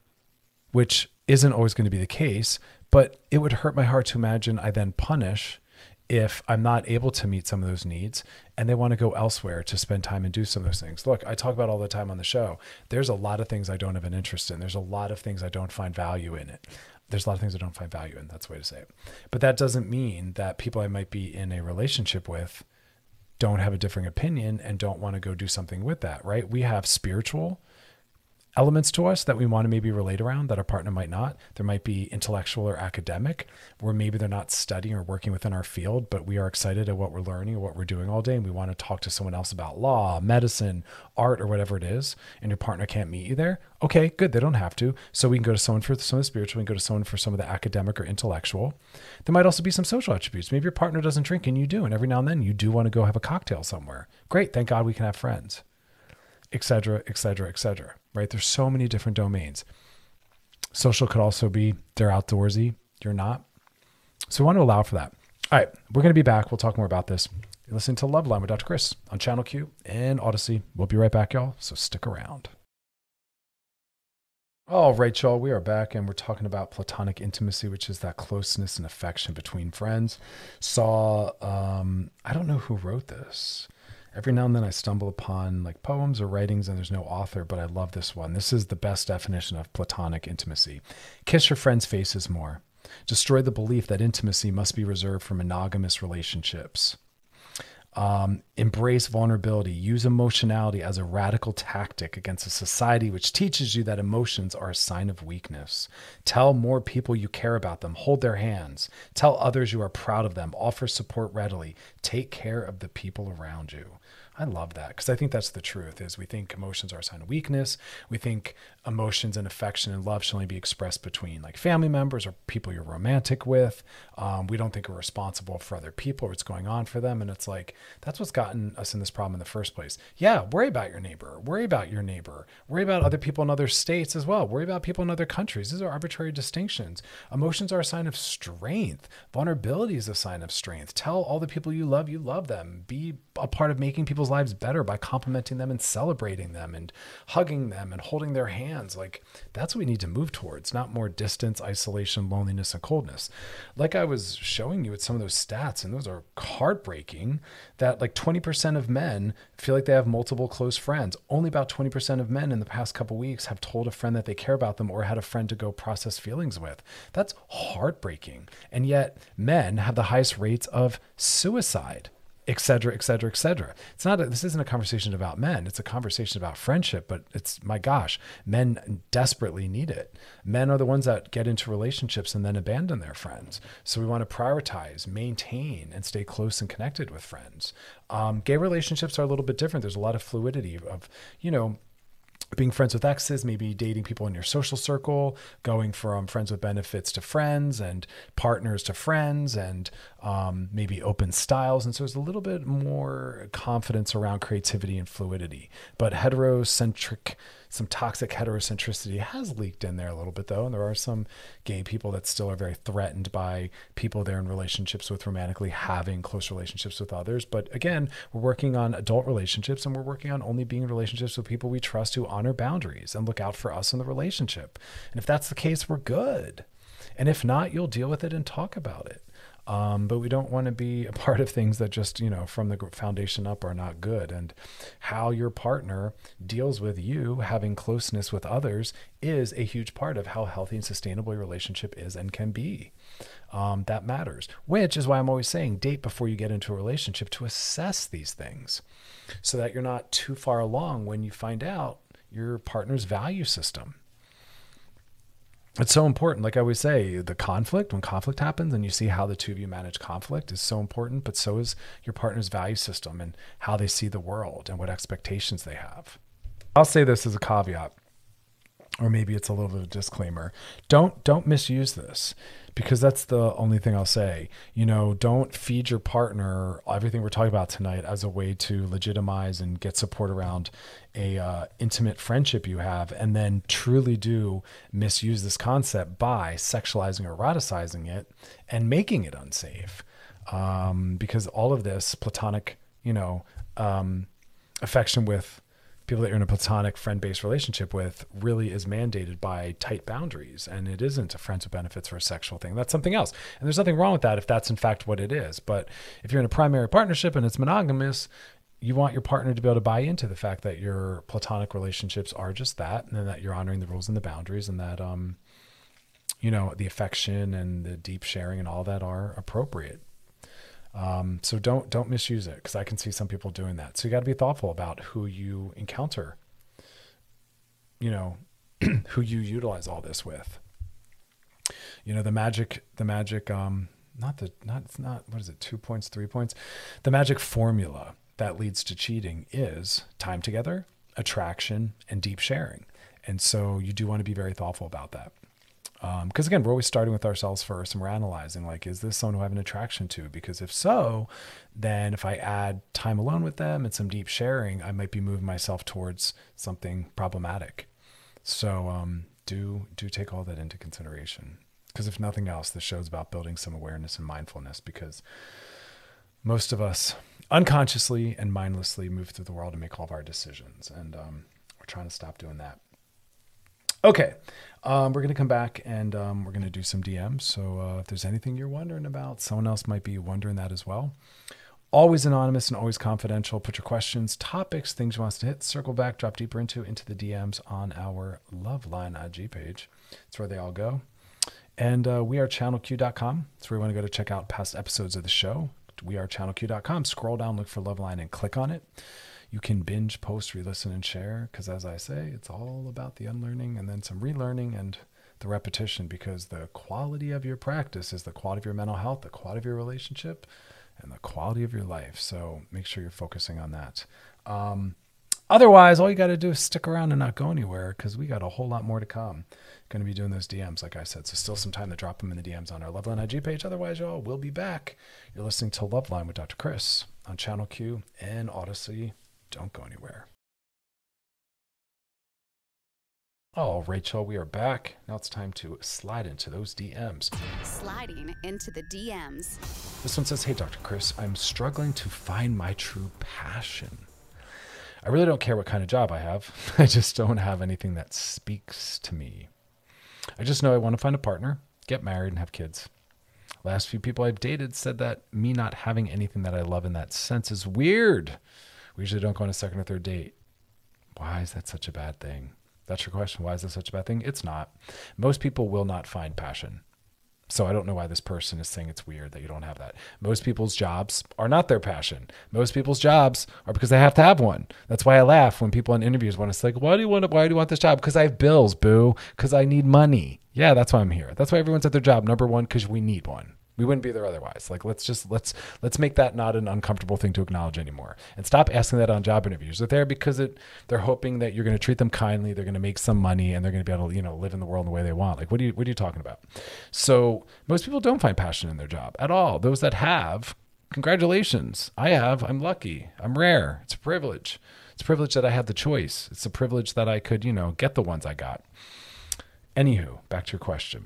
which isn't always going to be the case. But it would hurt my heart to imagine I then punish if I'm not able to meet some of those needs and they want to go elsewhere to spend time and do some of those things. Look, I talk about all the time on the show. There's a lot of things I don't have an interest in. There's a lot of things I don't find value in it. There's a lot of things I don't find value in. That's the way to say it. But that doesn't mean that people I might be in a relationship with don't have a differing opinion and don't want to go do something with that, right? We have spiritual elements to us that we want to maybe relate around that our partner might not. There might be intellectual or academic, where maybe they're not studying or working within our field, but we are excited at what we're learning or what we're doing all day. And we want to talk to someone else about law, medicine, art, or whatever it is. And your partner can't meet you there. Okay, good. They don't have to. So we can go to someone for some of the spiritual. We can go to someone for some of the academic or intellectual. There might also be some social attributes. Maybe your partner doesn't drink and you do. And every now and then you do want to go have a cocktail somewhere. Great. Thank God we can have friends, et cetera, et cetera, et cetera. Right? There's so many different domains. Social could also be they're outdoorsy, you're not. So we want to allow for that. All right, we're going to be back. We'll talk more about this. You're listening to Love Line with Dr. Chris on Channel Q and Odyssey. We'll be right back, y'all. So stick around. All right, y'all. We are back and we're talking about platonic intimacy, which is that closeness and affection between friends. I don't know who wrote this. Every now and then I stumble upon like poems or writings and there's no author, but I love this one. This is the best definition of platonic intimacy. Kiss your friends' faces more. Destroy the belief that intimacy must be reserved for monogamous relationships. Embrace vulnerability. Use emotionality as a radical tactic against a society which teaches you that emotions are a sign of weakness. Tell more people you care about them. Hold their hands. Tell others you are proud of them. Offer support readily. Take care of the people around you. I love that because I think that's the truth is we think emotions are a sign of weakness. We think emotions and affection and love should only be expressed between like family members or people you're romantic with. We don't think we're responsible for other people or what's going on for them. And it's like, that's what's gotten us in this problem in the first place. Yeah. Worry about your neighbor. Worry about your neighbor. Worry about other people in other states as well. Worry about people in other countries. These are arbitrary distinctions. Emotions are a sign of strength. Vulnerability is a sign of strength. Tell all the people you love them. Be a part of making people's lives better by complimenting them and celebrating them and hugging them and holding their hands. Like that's what we need to move towards, not more distance, isolation, loneliness, and coldness. Like I was showing you with some of those stats, and those are heartbreaking, that like 20% of men feel like they have multiple close friends. Only about 20% of men in the past couple of weeks have told a friend that they care about them or had a friend to go process feelings with. That's heartbreaking. And yet men have the highest rates of suicide, et cetera, et cetera, et cetera. This isn't a conversation about men. It's a conversation about friendship, but it's, my gosh, men desperately need it. Men are the ones that get into relationships and then abandon their friends. So we want to prioritize, maintain, and stay close and connected with friends. Gay relationships are a little bit different. There's a lot of fluidity of, being friends with exes, maybe dating people in your social circle, going from friends with benefits to friends and partners to friends, and maybe open styles. And so there's a little bit more confidence around creativity and fluidity. But some toxic heterocentricity has leaked in there a little bit though. And there are some gay people that still are very threatened by people they're in relationships with romantically having close relationships with others. But again, we're working on adult relationships and we're working on only being in relationships with people we trust who honor boundaries and look out for us in the relationship. And if that's the case, we're good. And if not, you'll deal with it and talk about it. But we don't want to be a part of things that just, from the foundation up are not good. And how your partner deals with you having closeness with others is a huge part of how healthy and sustainable your relationship is and can be. That matters, which is why I'm always saying date before you get into a relationship to assess these things so that you're not too far along when you find out your partner's value system. It's so important. Like I always say, when conflict happens and you see how the two of you manage conflict is so important, but so is your partner's value system and how they see the world and what expectations they have. I'll say this as a caveat, or maybe it's a little bit of a disclaimer. Don't misuse this, because that's the only thing I'll say. Don't feed your partner everything we're talking about tonight as a way to legitimize and get support around a intimate friendship you have, and then truly do misuse this concept by sexualizing or eroticizing it and making it unsafe. Because all of this platonic, affection with people that you're in a platonic friend-based relationship with really is mandated by tight boundaries. And it isn't a friends with benefits or a sexual thing. That's something else. And there's nothing wrong with that if that's in fact what it is. But if you're in a primary partnership and it's monogamous, you want your partner to be able to buy into the fact that your platonic relationships are just that, and that you're honoring the rules and the boundaries, and that, the affection and the deep sharing and all that are appropriate. So don't misuse it, because I can see some people doing that. So you got to be thoughtful about who you encounter who you utilize all this with. The magic, what is it? 2 points, 3 points. The magic formula that leads to cheating is time together, attraction, and deep sharing. And so you do want to be very thoughtful about that. Because again, we're always starting with ourselves first, and we're analyzing, like, is this someone who I have an attraction to? Because if so, then if I add time alone with them and some deep sharing, I might be moving myself towards something problematic. So do take all that into consideration. Because if nothing else, this show's about building some awareness and mindfulness, because most of us unconsciously and mindlessly move through the world and make all of our decisions. And we're trying to stop doing that. Okay, we're going to come back and we're going to do some DMs. So if there's anything you're wondering about, someone else might be wondering that as well. Always anonymous and always confidential. Put your questions, topics, things you want us to hit, circle back, drop deeper into the DMs on our Loveline IG page. That's where they all go. And wearechannelq.com. That's where you want to go to check out past episodes of the show. Wearechannelq.com. Scroll down, look for Loveline, and click on it. You can binge, post, re-listen, and share, because as I say, it's all about the unlearning and then some relearning and the repetition, because the quality of your practice is the quality of your mental health, the quality of your relationship, and the quality of your life. So make sure you're focusing on that. Otherwise, all you got to do is stick around and not go anywhere, because we got a whole lot more to come. Going to be doing those DMs, like I said. So still some time to drop them in the DMs on our Loveline IG page. Otherwise, y'all, we'll be back. You're listening to Loveline with Dr. Chris on Channel Q and Odyssey. Don't go anywhere. Oh, Rachel, we are back. Now it's time to slide into those DMs. Sliding into the DMs. This one says, hey, Dr. Chris, I'm struggling to find my true passion. I really don't care what kind of job I have. I just don't have anything that speaks to me. I just know I want to find a partner, get married, and have kids. Last few people I've dated said that me not having anything that I love in that sense is weird. We usually don't go on a second or third date. Why is that such a bad thing? That's your question. Why is that such a bad thing? It's not. Most people will not find passion. So I don't know why this person is saying it's weird that you don't have that. Most people's jobs are not their passion. Most people's jobs are because they have to have one. That's why I laugh when people in interviews want to say, why do you want this job? Because I have bills, boo. Because I need money. Yeah, that's why I'm here. That's why everyone's at their job. Number one, because we need one. We wouldn't be there otherwise. Like, let's make that not an uncomfortable thing to acknowledge anymore. And stop asking that on job interviews. They're there because they're hoping that you're going to treat them kindly, they're going to make some money, and they're going to be able to, live in the world the way they want. Like, what are you talking about? So most people don't find passion in their job at all. Those that have, congratulations. I have. I'm lucky. I'm rare. It's a privilege. It's a privilege that I had the choice. It's a privilege that I could, get the ones I got. Anywho, back to your question.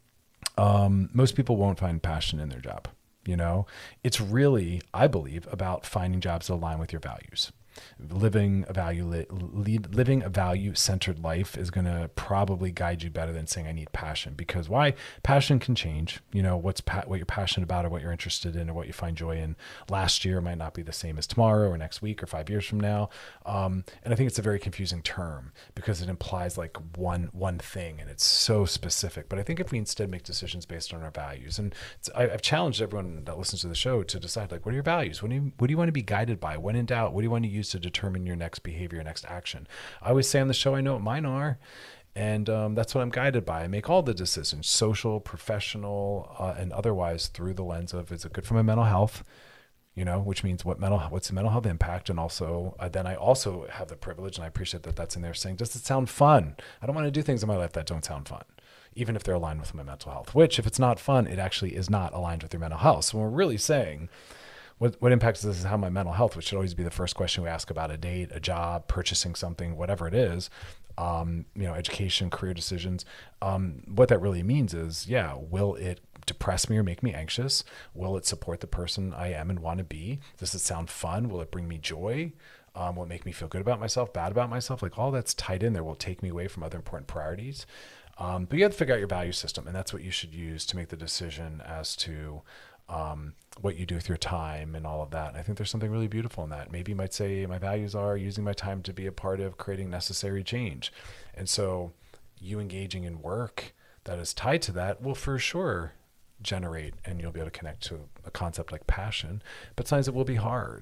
Most people won't find passion in their job. It's really, I believe, about finding jobs that align with your values. Living a value-centered life is going to probably guide you better than saying I need passion. Because why? Passion can change. What you're passionate about or what you're interested in or what you find joy in last year might not be the same as tomorrow or next week or 5 years from now. And I think it's a very confusing term because it implies like one thing and it's so specific. But I think if we instead make decisions based on our values, and I've challenged everyone that listens to the show to decide, like, what are your values? What do you want to be guided by? When in doubt, what do you want to use to determine your next behavior, your next action? I always say on the show, I know what mine are. And that's what I'm guided by. I make all the decisions, social, professional, and otherwise, through the lens of, is it good for my mental health? Which means what's the mental health impact? And also, then I also have the privilege, and I appreciate that that's in there, saying, does it sound fun? I don't want to do things in my life that don't sound fun, even if they're aligned with my mental health, which if it's not fun, it actually is not aligned with your mental health. So when we're really saying, what impacts this is how my mental health, which should always be the first question we ask about a date, a job, purchasing something, whatever it is, education, career decisions. What that really means is, will it depress me or make me anxious? Will it support the person I am and want to be? Does it sound fun? Will it bring me joy? Will it make me feel good about myself, bad about myself? Like, all that's tied in there will take me away from other important priorities. But you have to figure out your value system, and that's what you should use to make the decision as to what you do with your time and all of that. And I think there's something really beautiful in that. Maybe you might say my values are using my time to be a part of creating necessary change. And so you engaging in work that is tied to that will for sure generate, and you'll be able to connect to a concept like passion, but sometimes it will be hard.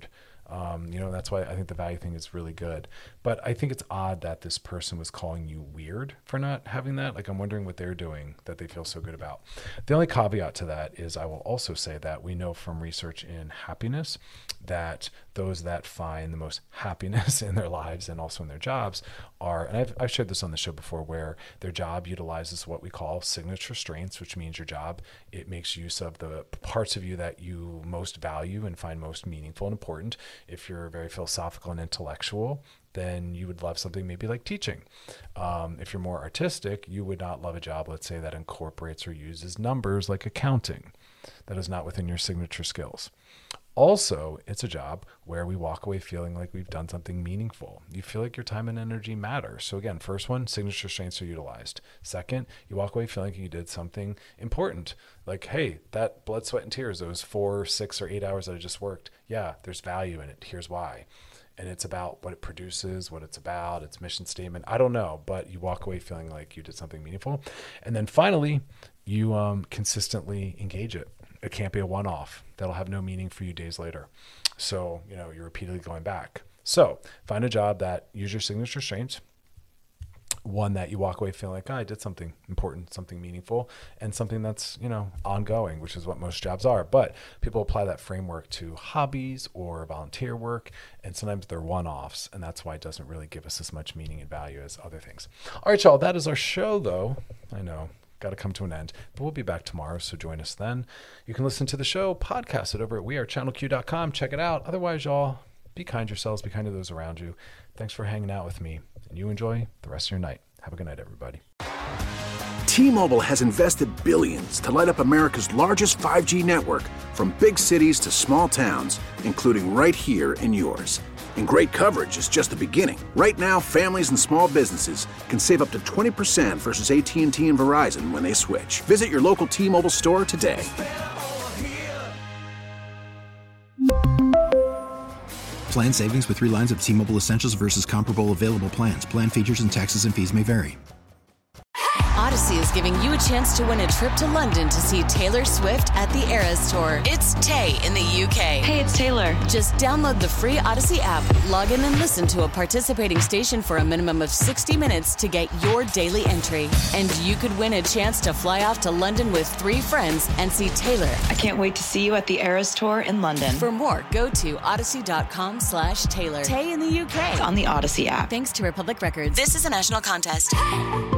That's why I think the value thing is really good. But I think it's odd that this person was calling you weird for not having that. Like, I'm wondering what they're doing that they feel so good about. The only caveat to that is I will also say that we know from research in happiness that those that find the most happiness in their lives and also in their jobs are, and I've shared this on the show before, where their job utilizes what we call signature strengths, which means your job, it makes use of the parts of you that you most value and find most meaningful and important. If you're very philosophical and intellectual, then you would love something maybe like teaching. If you're more artistic, you would not love a job, let's say, that incorporates or uses numbers like accounting. That is not within your signature skills. Also, it's a job where we walk away feeling like we've done something meaningful. You feel like your time and energy matter. So again, first one, signature strengths are utilized. Second, you walk away feeling like you did something important. Like, hey, that blood, sweat, and tears, those 4, 6, or 8 hours that I just worked, yeah, there's value in it. Here's why. And it's about what it produces, what it's about, its mission statement. I don't know, but you walk away feeling like you did something meaningful. And then finally, you consistently engage it. It can't be a one-off. That'll have no meaning for you days later. So, you're repeatedly going back. So find a job that uses your signature strengths, one that you walk away feeling like, I did something important, something meaningful, and something that's, ongoing, which is what most jobs are. But people apply that framework to hobbies or volunteer work, and sometimes they're one-offs, and that's why it doesn't really give us as much meaning and value as other things. All right, y'all, that is our show, though. I know. Got to come to an end, but we'll be back tomorrow, so join us then. You can listen to the show, podcast it over at wearechannelq.com. Check it out. Otherwise, y'all, be kind to yourselves, be kind to those around you. Thanks for hanging out with me, and you enjoy the rest of your night. Have a good night, everybody. T-Mobile has invested billions to light up America's largest 5G network, from big cities to small towns, including right here in yours. And great coverage is just the beginning. Right now, families and small businesses can save up to 20% versus AT&T and Verizon when they switch. Visit your local T-Mobile store today. Plan savings with 3 lines of T-Mobile Essentials versus comparable available plans. Plan features and taxes and fees may vary. Odyssey is giving you a chance to win a trip to London to see Taylor Swift at the Eras Tour. It's Tay in the UK. Hey, it's Taylor. Just download the free Odyssey app, log in and listen to a participating station for a minimum of 60 minutes to get your daily entry. And you could win a chance to fly off to London with 3 friends and see Taylor. I can't wait to see you at the Eras Tour in London. For more, go to odyssey.com/Taylor. Tay in the UK. It's on the Odyssey app. Thanks to Republic Records. This is a national contest.